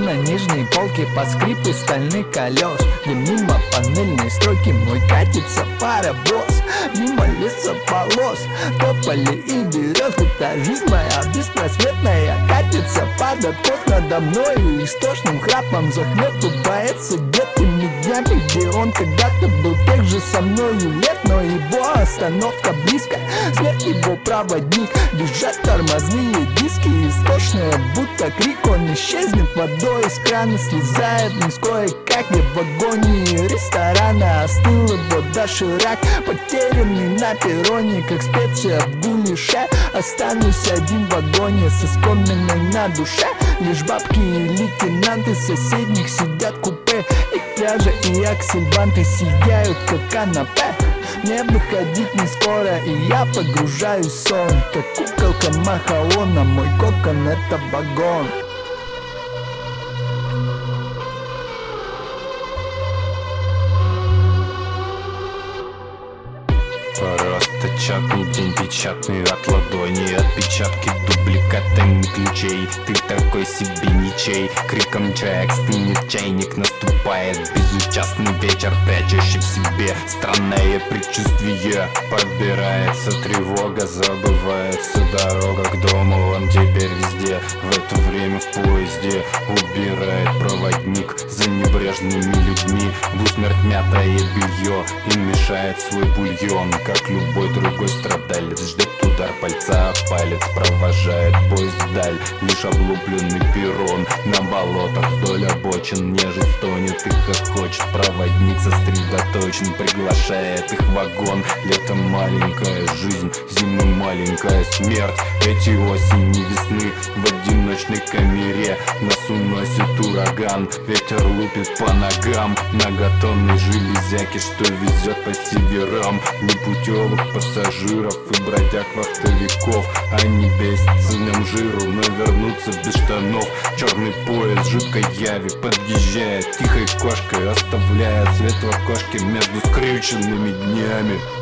на нижней полке под скрипы стальных колес, где мимо панельной стройки мой катится паровоз. Мимо лесополос, тополи и берез, будто жизнь моя беспросветная катится под откос надо мною. Истошным храпом захлебывается где-теми днями, где он когда-то был тех же со мною лет. Но его остановка близко, смерть его проводник. Бежат тормозные диски, истошные, будто крик. Он исчезнет водой из крана, слезает вниз кое-как. Я в вагоне ресторана, остыл его доширак, потерянный на перроне, как специя в гуляше. Останусь один в вагоне со скоминой на душе. Лишь бабки и лейтенанты соседних сидят в купе. Их пляжи и аксельбанты сияют, как канапе. Мне выходить не скоро, и я погружаюсь в сон, как куколка Махаона. Мой кокон — это вагон. Просто чатный день печатный от ладони, отпечатки дубликатами ключей. Ты такой себе ничей, криком чаек стынет чайник. Наступает безучастный вечер, прячущий в себе странное предчувствие. Подбирается тревога, забывается дорога к дому. Он теперь везде, в это время в поезде. Убирает проводник за небрежными людьми в усмерть мятое белье и мешает свой бульон. Как любой другой страдалец, ждет удар пальца о палец, провожает поезд вдаль. Лишь облупленный перрон на болотах вдоль обочин нежить стонет и хохочет. Проводник сосредоточен, приглашает их в вагон. Летом маленькая жизнь, зимой маленькая смерть. Эти осени весны в одиночной камере нас уносит ураган. Ветер лупит по ногам многотонной железяки, что везет по северам непутевых пассажиров и бродяг-вахтовиков. Они бесценным жиру, но вернутся без штанов. Черный поезд жуткой яви подъезжает тихой кошкой, оставляя свет в окошке между скрюченными днями.